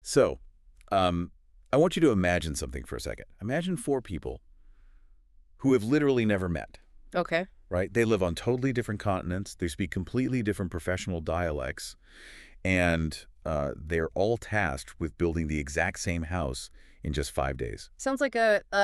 So, I want you to imagine something for a second. Imagine four people who have literally never met, Okay. right? They live on totally different continents. They speak completely different professional dialects, and they're all tasked with building the exact same house in just 5 days. Sounds like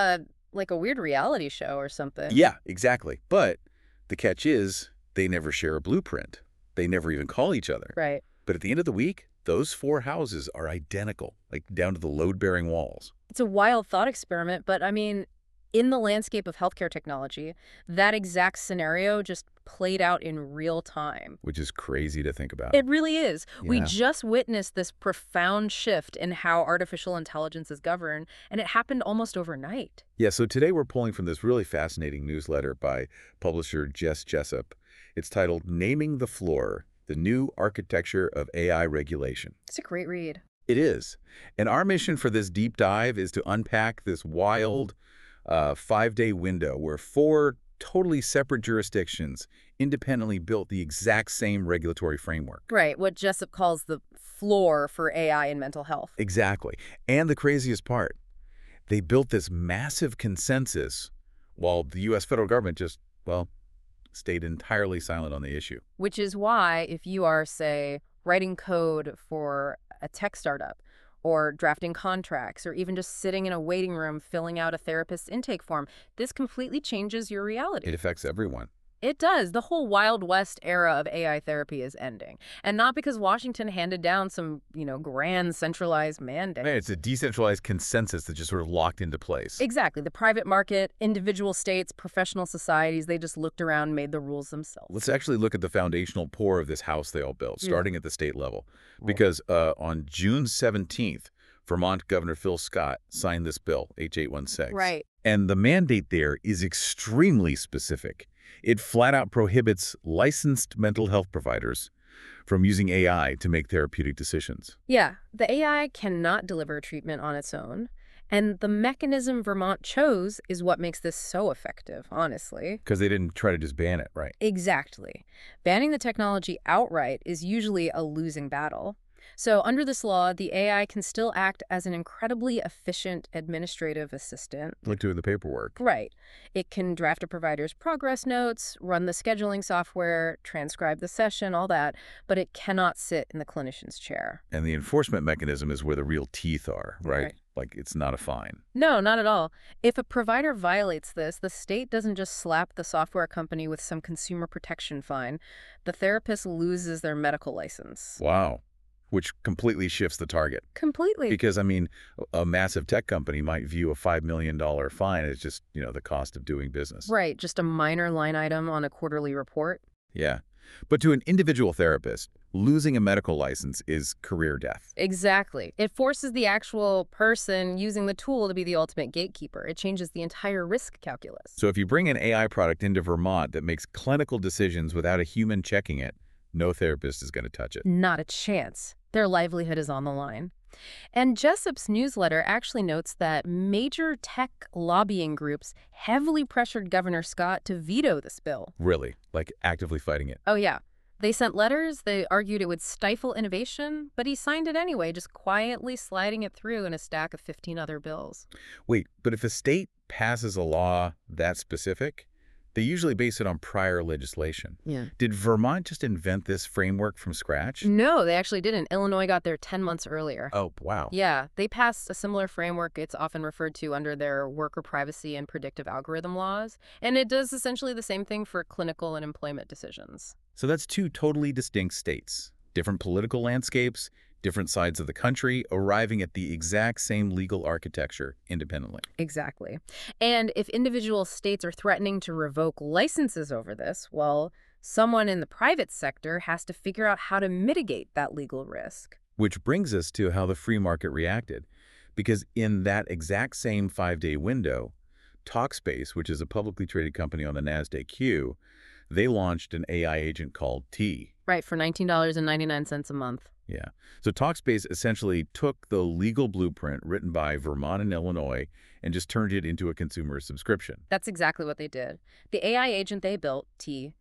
a weird reality show or something. Yeah, exactly. But the catch is they never share a blueprint. They never even call each other. Right. But at the end of the week, those four houses are identical, like down to the load-bearing walls, It's a wild thought experiment, but I mean, in the landscape of healthcare technology, that exact scenario just played out in real time. which is crazy to think about. It really is. We Yeah. just witnessed this profound shift in how artificial intelligence is governed, and it happened almost overnight. Yeah, so today we're pulling from this really fascinating newsletter by publisher Jess Jessup. It's titled Naming the Floor, the New Architecture of AI Regulation. It's a great read. It is. And our mission for this deep dive is to unpack this wild 5-day window where four totally separate jurisdictions independently built the exact same regulatory framework. Right, what Jessup calls the floor for AI and mental health. Exactly. And the craziest part, they built this massive consensus while the U.S. federal government just, well, stayed entirely silent on the issue. Which is why if you are, say, writing code for a tech startup or drafting contracts or even just sitting in a waiting room filling out a therapist's intake form, this completely changes your reality. It affects everyone. It does. The whole Wild West era of AI therapy is ending. And not because Washington handed down some, grand centralized mandate. Man, it's a decentralized consensus that just sort of locked into place. Exactly. The private market, individual states, professional societies, they just looked around and made the rules themselves. Let's actually look at the foundational core of this house they all built, Yeah. starting at the state level. Because on June 17th, Vermont Governor Phil Scott signed this bill, H.816. Right. And the mandate there is extremely specific. It flat out prohibits licensed mental health providers from using AI to make therapeutic decisions. Yeah, the AI cannot deliver treatment on its own. And the mechanism Vermont chose is what makes this so effective, honestly. Because they didn't try to just ban it, right? Exactly. Banning the technology outright is usually a losing battle. So under this law, the AI can still act as an incredibly efficient administrative assistant. Like doing the paperwork. Right. It can draft a provider's progress notes, run the scheduling software, transcribe the session, all that, but it cannot sit in the clinician's chair. And the enforcement mechanism is where the real teeth are, right? Right. Like it's not a fine. No, not at all. If a provider violates this, the state doesn't just slap the software company with some consumer protection fine. The therapist loses their medical license. Wow. Which completely shifts the target. Completely. Because, I mean, a massive tech company might view a $5 million fine as just, the cost of doing business. Right, just a minor line item on a quarterly report. Yeah. But to an individual therapist, losing a medical license is career death. Exactly. It forces the actual person using the tool to be the ultimate gatekeeper. It changes the entire risk calculus. So if you bring an AI product into Vermont that makes clinical decisions without a human checking it, no therapist is going to touch it. Not a chance. Their livelihood is on the line. And Jessup's newsletter actually notes that major tech lobbying groups heavily pressured Governor Scott to veto this bill. Really? Like actively fighting it? Oh, yeah. They sent letters, they argued it would stifle innovation, but he signed it anyway, just quietly sliding it through in a stack of 15 other bills. Wait, but if a state passes a law that specific, they usually base it on prior legislation. Yeah. Did Vermont just invent this framework from scratch? No, they actually didn't. Illinois got there 10 months earlier. Oh, wow. Yeah, they passed a similar framework. It's often referred to under their worker privacy and predictive algorithm laws. And it does essentially the same thing for clinical and employment decisions. So that's two totally distinct states, different political landscapes, different sides of the country, arriving at the exact same legal architecture independently. Exactly. And if individual states are threatening to revoke licenses over this, well, someone in the private sector has to figure out how to mitigate that legal risk. Which brings us to how the free market reacted. Because in that exact same 5-day window, Talkspace, which is a publicly traded company on the NASDAQ, they launched an AI agent called T. Right, for $19.99 a month. Yeah. So Talkspace essentially took the legal blueprint written by Vermont and Illinois and just turned it into a consumer subscription. That's exactly what they did. The AI agent they built, T,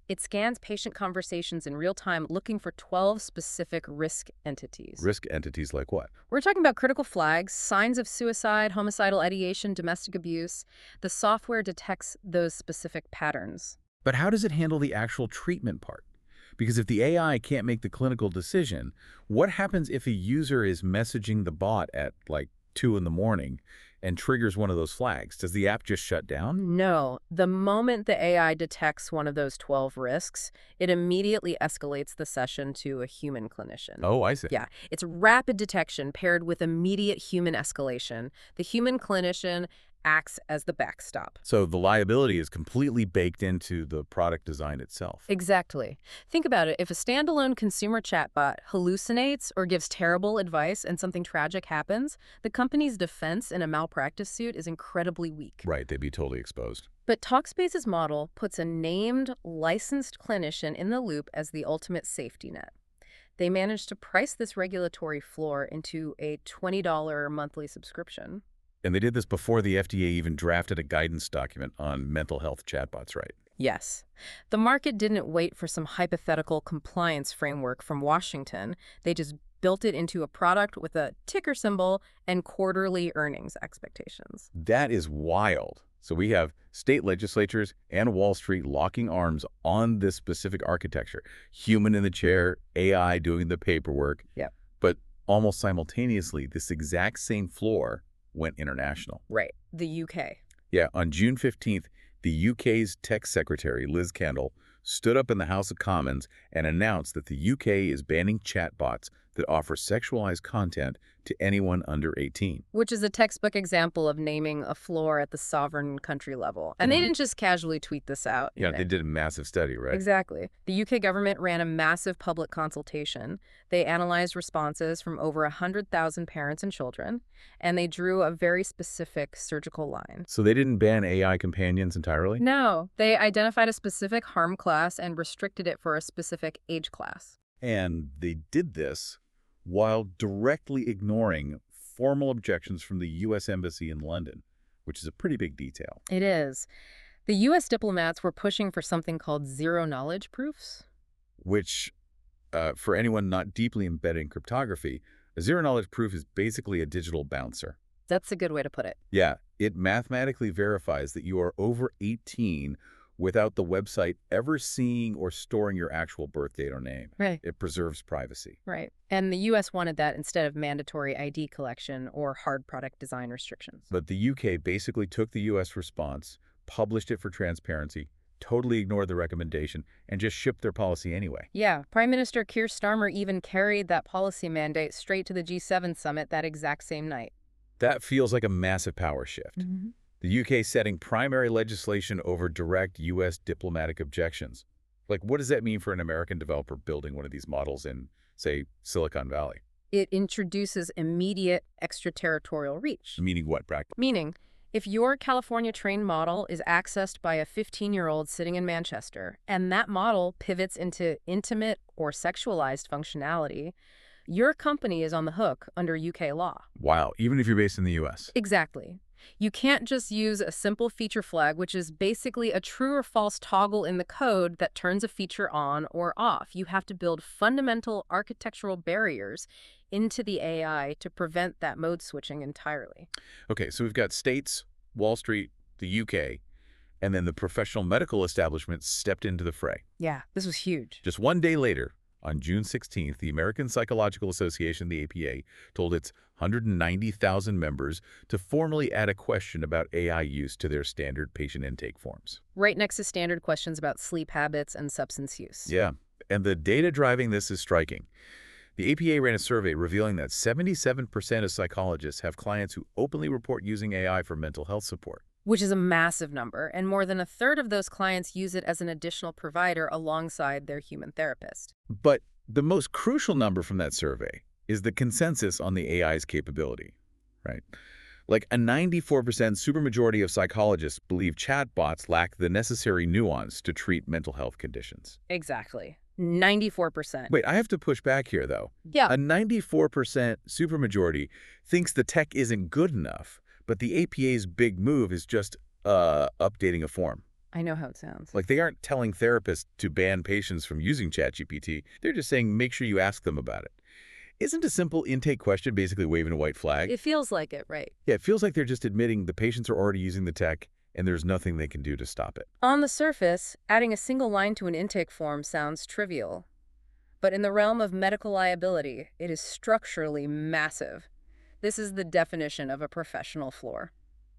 It scans patient conversations in real time, looking for 12 specific risk entities. Risk entities like what? We're talking about critical flags, signs of suicide, homicidal ideation, domestic abuse. The software detects those specific patterns. But how does it handle the actual treatment part? Because if the AI can't make the clinical decision, what happens if a user is messaging the bot at like 2 in the morning and triggers one of those flags? Does the app just shut down? No, the moment the AI detects one of those 12 risks, it immediately escalates the session to a human clinician. Oh, I see. Yeah, it's rapid detection paired with immediate human escalation. The human clinician acts as the backstop. So the liability is completely baked into the product design itself. Exactly. Think about it. If a standalone consumer chatbot hallucinates or gives terrible advice and something tragic happens, the company's defense in a malpractice suit is incredibly weak. Right, they'd be totally exposed. But Talkspace's model puts a named, licensed clinician in the loop as the ultimate safety net. They managed to price this regulatory floor into a $20 monthly subscription. And they did this before the FDA even drafted a guidance document on mental health chatbots, right? Yes. The market didn't wait for some hypothetical compliance framework from Washington. They just built it into a product with a ticker symbol and quarterly earnings expectations. That is wild. So we have state legislatures and Wall Street locking arms on this specific architecture. Human in the chair, AI doing the paperwork. Yep. But almost simultaneously, this exact same floor went international. Right. The UK. Yeah, on June 15th, the UK's Tech Secretary, Liz Kendall, stood up in the House of Commons and announced that the UK is banning chatbots that offer sexualized content to anyone under 18. Which is a textbook example of naming a floor at the sovereign country level. And they didn't just casually tweet this out. Yeah, they did a massive study, right? Exactly. The UK government ran a massive public consultation. They analyzed responses from over 100,000 parents and children, and they drew a very specific surgical line. So they didn't ban AI companions entirely? No, they identified a specific harm class and restricted it for a specific age class. And they did this while directly ignoring formal objections from the U.S. Embassy in London, which is a pretty big detail. It is. The U.S. diplomats were pushing for something called zero-knowledge proofs. Which, for anyone not deeply embedded in cryptography, a zero-knowledge proof is basically a digital bouncer. That's a good way to put it. Yeah, it mathematically verifies that you are over 18 without the website ever seeing or storing your actual birth date or name. Right. It preserves privacy. Right. And the U.S. wanted that instead of mandatory ID collection or hard product design restrictions. But the UK basically took the U.S. response, published it for transparency, totally ignored the recommendation, and just shipped their policy anyway. Yeah, Prime Minister Keir Starmer even carried that policy mandate straight to the G7 summit that exact same night. That feels like a massive power shift. Mm-hmm. The UK setting primary legislation over direct U.S. diplomatic objections. Like, what does that mean for an American developer building one of these models in, say, Silicon Valley? It introduces immediate extraterritorial reach. Meaning what, practically? Meaning, if your California-trained model is accessed by a 15-year-old sitting in Manchester, and that model pivots into intimate or sexualized functionality, your company is on the hook under UK law. Wow, even if you're based in the U.S. Exactly. You can't just use a simple feature flag, which is basically a true or false toggle in the code that turns a feature on or off. You have to build fundamental architectural barriers into the AI to prevent that mode switching entirely. Okay, so we've got states, Wall Street, the UK, and then the professional medical establishment stepped into the fray. Yeah, this was huge. Just one day later, on June 16th, the American Psychological Association, the APA, told its 190,000 members to formally add a question about AI use to their standard patient intake forms. Right next to standard questions about sleep habits and substance use. Yeah, and the data driving this is striking. The APA ran a survey revealing that 77% of psychologists have clients who openly report using AI for mental health support. Which is a massive number, and more than a third of those clients use it as an additional provider alongside their human therapist. But the most crucial number from that survey is the consensus on the AI's capability, right? Like a 94% supermajority of psychologists believe chatbots lack the necessary nuance to treat mental health conditions. Exactly. 94%. Wait, I have to push back here, though. Yeah. A 94% supermajority thinks the tech isn't good enough, but the APA's big move is just updating a form. I know how it sounds. Like, they aren't telling therapists to ban patients from using ChatGPT. They're just saying make sure you ask them about it. Isn't a simple intake question basically waving a white flag? It feels like it, right? Yeah, it feels like they're just admitting the patients are already using the tech and there's nothing they can do to stop it. On the surface, adding a single line to an intake form sounds trivial. But in the realm of medical liability, it is structurally massive. This is the definition of a professional flaw.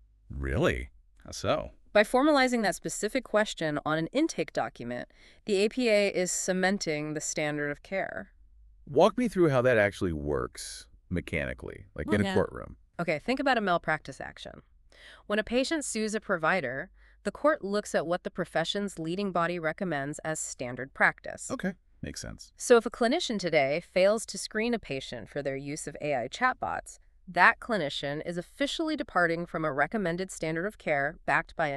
Really? How so? By formalizing that specific question on an intake document, the APA is cementing the standard of care. Walk me through how that actually works mechanically, like in a courtroom. Okay, think about a malpractice action. When a patient sues a provider, the court looks at what the profession's leading body recommends as standard practice. Okay, makes sense. So if a clinician today fails to screen a patient for their use of AI chatbots, that clinician is officially departing from a recommended standard of care backed by a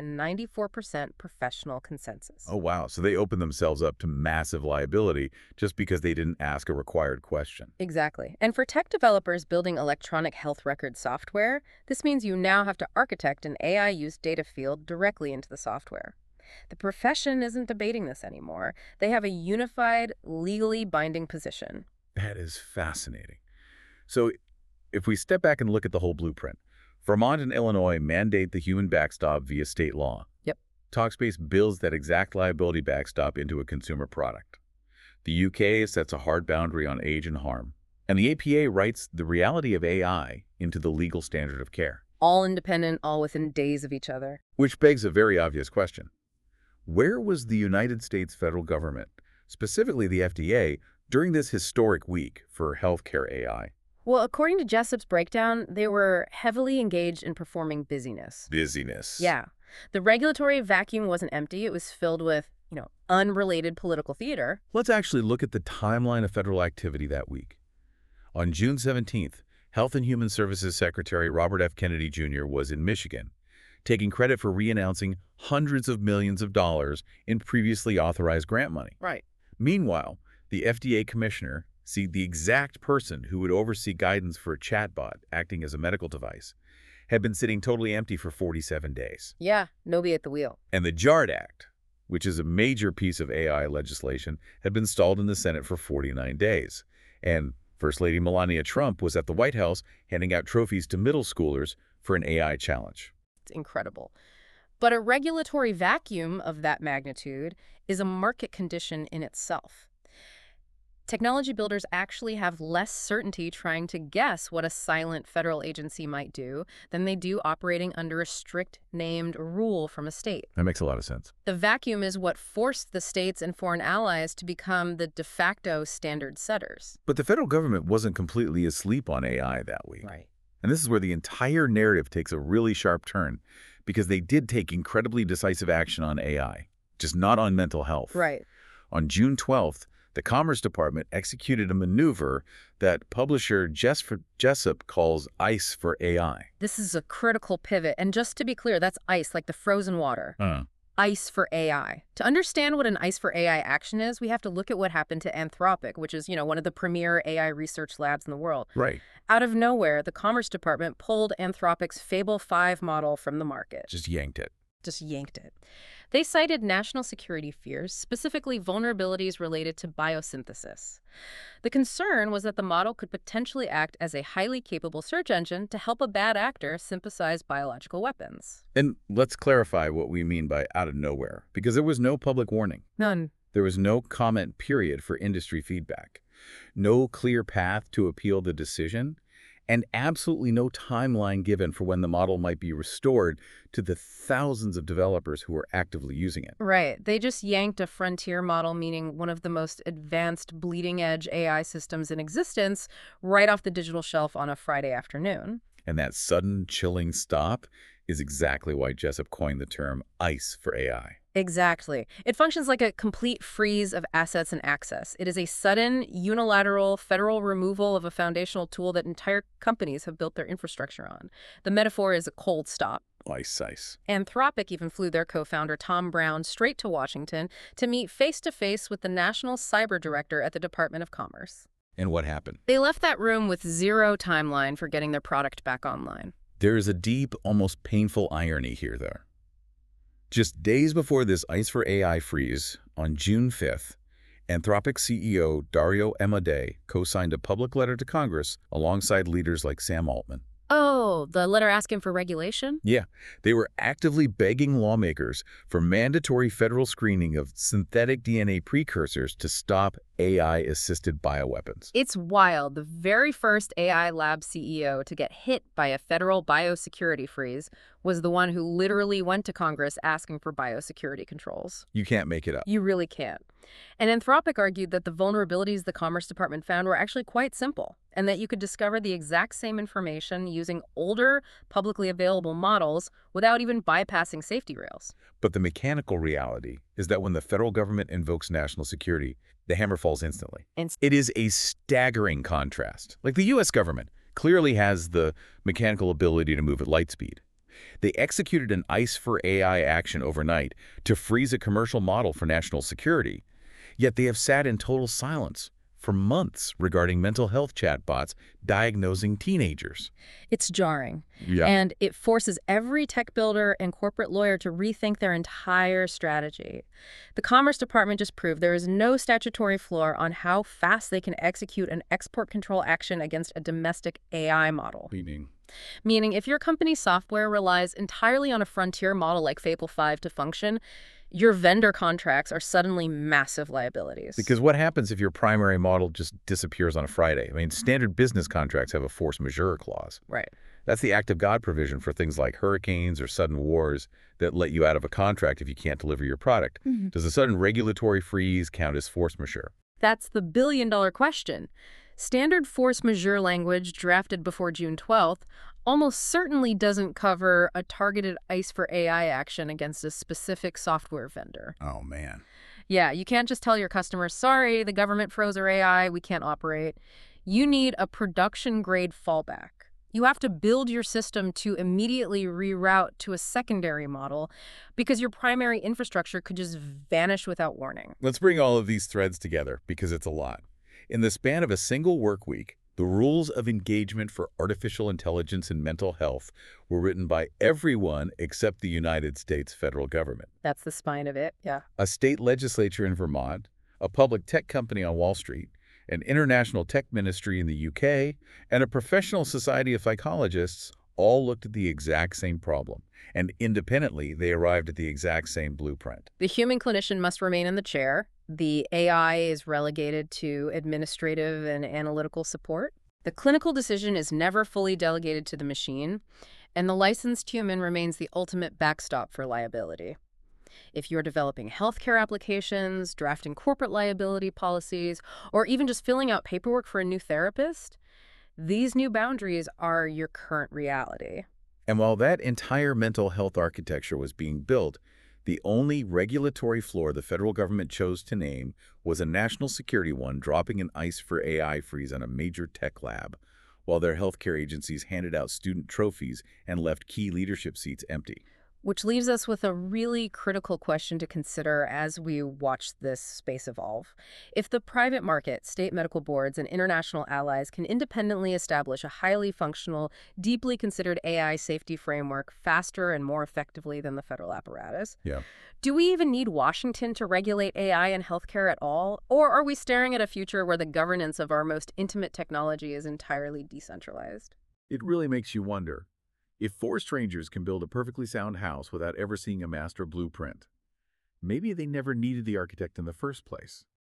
94% professional consensus. Oh, wow. So they open themselves up to massive liability just because they didn't ask a required question. Exactly. And for tech developers building electronic health record software, this means you now have to architect an AI-used data field directly into the software. The profession isn't debating this anymore. They have a unified, legally binding position. That is fascinating. So if we step back and look at the whole blueprint, Vermont and Illinois mandate the human backstop via state law. Yep. Talkspace builds that exact liability backstop into a consumer product. The UK sets a hard boundary on age and harm. And the APA writes the reality of AI into the legal standard of care. All independent, all within days of each other. Which begs a very obvious question. Where was the United States federal government, specifically the FDA, during this historic week for healthcare AI? Well, according to Jessup's breakdown, they were heavily engaged in performing busyness. Busyness. Yeah. The regulatory vacuum wasn't empty. It was filled with, unrelated political theater. Let's actually look at the timeline of federal activity that week. On June 17th, Health and Human Services Secretary Robert F. Kennedy Jr. was in Michigan, taking credit for re-announcing hundreds of millions of dollars in previously authorized grant money. Right. Meanwhile, the FDA commissioner, the exact person who would oversee guidance for a chatbot acting as a medical device, had been sitting totally empty for 47 days. Yeah, nobody at the wheel. And the JARD Act, which is a major piece of AI legislation, had been stalled in the Senate for 49 days. And First Lady Melania Trump was at the White House handing out trophies to middle schoolers for an AI challenge. It's incredible. But a regulatory vacuum of that magnitude is a market condition in itself. Technology builders actually have less certainty trying to guess what a silent federal agency might do than they do operating under a strict named rule from a state. That makes a lot of sense. The vacuum is what forced the states and foreign allies to become the de facto standard setters. But the federal government wasn't completely asleep on AI that week. Right. And this is where the entire narrative takes a really sharp turn, because they did take incredibly decisive action on AI, just not on mental health. Right. On June 12th, the Commerce Department executed a maneuver that publisher Jessup calls ICE for AI. This is a critical pivot. And just to be clear, that's ICE, like the frozen water. ICE for AI. To understand what an ICE for AI action is, we have to look at what happened to Anthropic, which is, one of the premier AI research labs in the world. Right. Out of nowhere, the Commerce Department pulled Anthropic's Fable 5 model from the market. Just yanked it. They cited national security fears, specifically vulnerabilities related to biosynthesis. The concern was that the model could potentially act as a highly capable search engine to help a bad actor synthesize biological weapons. And let's clarify what we mean by out of nowhere, because there was no public warning. None. There was no comment period for industry feedback, no clear path to appeal the decision, and absolutely no timeline given for when the model might be restored to the thousands of developers who are actively using it. Right. They just yanked a frontier model, meaning one of the most advanced bleeding-edge AI systems in existence, right off the digital shelf on a Friday afternoon. And that sudden, chilling stop is exactly why Jessup coined the term ICE for AI. Exactly. It functions like a complete freeze of assets and access. It is a sudden, unilateral, federal removal of a foundational tool that entire companies have built their infrastructure on. The metaphor is a cold stop. ICE. Anthropic even flew their co-founder Tom Brown straight to Washington to meet face-to-face with the National Cyber Director at the Department of Commerce. And what happened? They left that room with zero timeline for getting their product back online. There is a deep, almost painful irony here, though. Just days before this Ice for AI freeze, on June 5th, Anthropic CEO Dario Amodei co-signed a public letter to Congress alongside leaders like Sam Altman. Oh, the letter asking for regulation? Yeah, they were actively begging lawmakers for mandatory federal screening of synthetic DNA precursors to stop AI-assisted bioweapons. It's wild. The very first AI lab CEO to get hit by a federal biosecurity freeze was the one who literally went to Congress asking for biosecurity controls. You can't make it up. You really can't. And Anthropic argued that the vulnerabilities the Commerce Department found were actually quite simple, and that you could discover the exact same information using older, publicly available models without even bypassing safety rails. But the mechanical reality is that when the federal government invokes national security, the hammer falls instantly. It is a staggering contrast. Like the U.S. government clearly has the mechanical ability to move at light speed. They executed an ICE for AI action overnight to freeze a commercial model for national security, yet they have sat in total silence for months regarding mental health chatbots diagnosing teenagers. It's jarring. Yeah. And it forces every tech builder and corporate lawyer to rethink their entire strategy. The Commerce Department just proved there is no statutory floor on how fast they can execute an export control action against a domestic AI model. Meaning, if your company's software relies entirely on a frontier model like Fable 5 to function, your vendor contracts are suddenly massive liabilities. Because what happens if your primary model just disappears on a Friday? I mean, standard business contracts have a force majeure clause. Right. That's the act of God provision for things like hurricanes or sudden wars that let you out of a contract if you can't deliver your product. Does a sudden regulatory freeze count as force majeure? That's the billion-dollar question. Standard force majeure language drafted before June 12th almost certainly doesn't cover a targeted ICE for AI action against a specific software vendor. Oh, man. Yeah, you can't just tell your customers, sorry, the government froze our AI, we can't operate. You need a production-grade fallback. You have to build your system to immediately reroute to a secondary model because your primary infrastructure could just vanish without warning. Let's bring all of these threads together because it's a lot. In the span of a single work week, the rules of engagement for artificial intelligence and mental health were written by everyone except the United States federal government. That's the spine of it, yeah. A state legislature in Vermont, a public tech company on Wall Street, an international tech ministry in the UK, and a professional society of psychologists all looked at the exact same problem, and independently they arrived at the exact same blueprint. The human clinician must remain in the chair. The AI is relegated to administrative and analytical support. The clinical decision is never fully delegated to the machine, and the licensed human remains the ultimate backstop for liability. If you're developing healthcare applications, drafting corporate liability policies, or even just filling out paperwork for a new therapist, these new boundaries are your current reality. And while that entire mental health architecture was being built, the only regulatory floor the federal government chose to name was a national security one, dropping an ICE for AI freeze on a major tech lab, while their healthcare agencies handed out student trophies and left key leadership seats empty. Which leaves us with a really critical question to consider as we watch this space evolve. If the private market, state medical boards, and international allies can independently establish a highly functional, deeply considered AI safety framework faster and more effectively than the federal apparatus, do we even need Washington to regulate AI in healthcare at all? Or are we staring at a future where the governance of our most intimate technology is entirely decentralized? It really makes you wonder. If four strangers can build a perfectly sound house without ever seeing a master blueprint, maybe they never needed the architect in the first place.